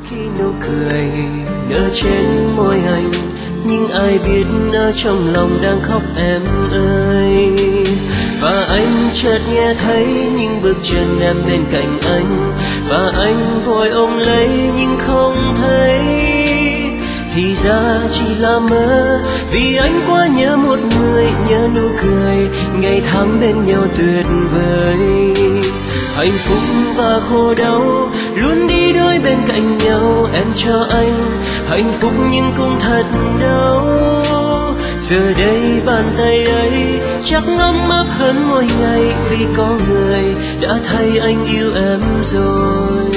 khi nụ cười nở trên môi anh, nhưng ai biết ở trong lòng đang khóc em ơi. Và anh chợt nghe thấy những bước chân em bên cạnh anh, và anh vội ôm lấy nhưng không thấy. Thì ra chỉ là mơ, vì anh quá nhớ một người, nhớ nụ cười ngày tháng bên nhau tuyệt vời. Hạnh phúc và khổ đau luôn đi đôi bên cạnh nhau, em cho anh hạnh phúc nhưng cũng thật đau. Giờ đây bàn tay ấy chắc ấm áp hơn mỗi ngày, vì có người đã thay anh yêu em rồi.